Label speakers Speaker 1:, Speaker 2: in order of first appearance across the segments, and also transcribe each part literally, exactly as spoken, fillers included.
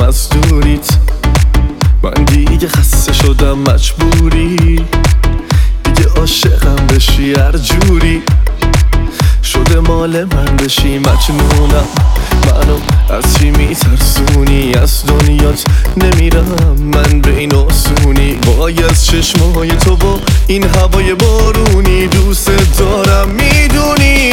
Speaker 1: از دوریت. من دیگه خسته شدم مجبوری دیگه عاشقم بشی هر جوری شده مال من بشی مجنونم. منو از چی میترسونی؟ از دنیات نمیرم من به این آسونی. وای از چشمای تو و این هوای بارونی دوست دارم میدونی.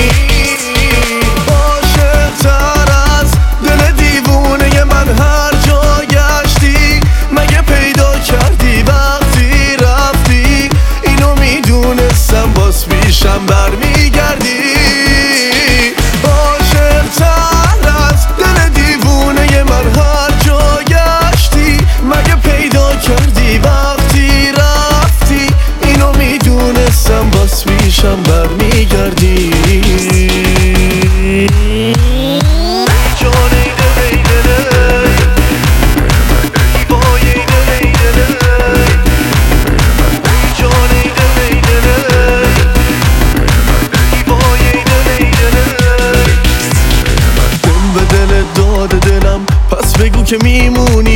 Speaker 1: عاشق تر از دل دیوونه من هر جا گشتی مگه پیدا کردی وقتی رفتی؟ اینو میدونستم باز پیشم برمیگردی. عاشق تر از دل دیوونه من هر جا گشتی مگه پیدا کردی وقتی رفتی؟ اینو میدونستم باز پیشم برمیگردی. پس بگو که میمونی